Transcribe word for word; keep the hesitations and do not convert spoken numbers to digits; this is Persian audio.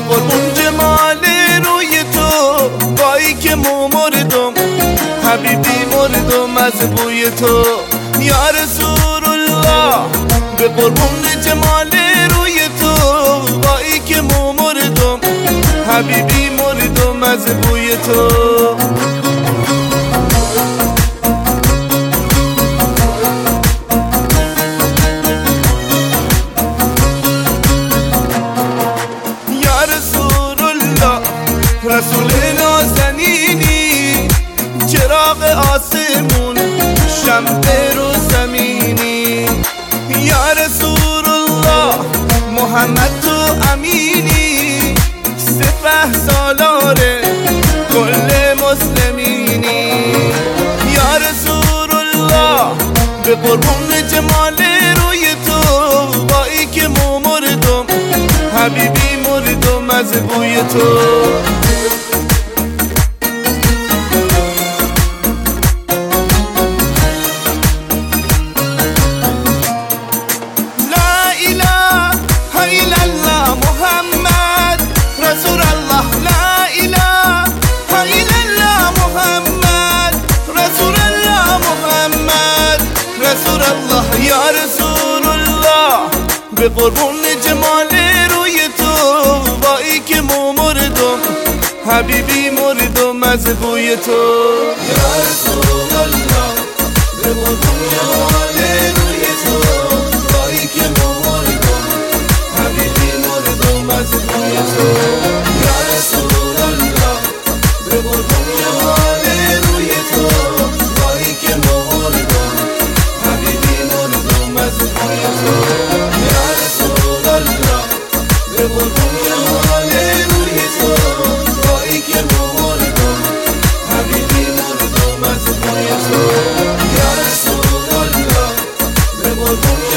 قربون جمال روی تو، وای که مو مردم حبیبی مردم از بوی تو یا رسول الله. به قربون جمال روی تو، وای که مو مردم حبیبی مردم از بوی تو. رسول نازنینی، چراغ آسمون، شمع رو زمینی. یا رسول الله محمد تو امینی، سپه سالار کل مسلمینی. یا رسول الله به قربون جمال روی تو، وای که مو مردم حبیبی مردم از بوی تو. یا رسول الله به قربون جمال روی تو، وای که مو مردم حبیبی مردم از بوی تو. یا رسول الله به قربون جمال روی تو، وای که مو مردم حبیبی مردم از بوی تو. یا رسول الله به قربون جمال روی تو، وای که مو مردم حبیبی مردم از بوی تو. یا رسول الله به قربون جمال روی تو، وای که مو مردم حبیبی مردم از بوی تو. یا رسول الله به قربون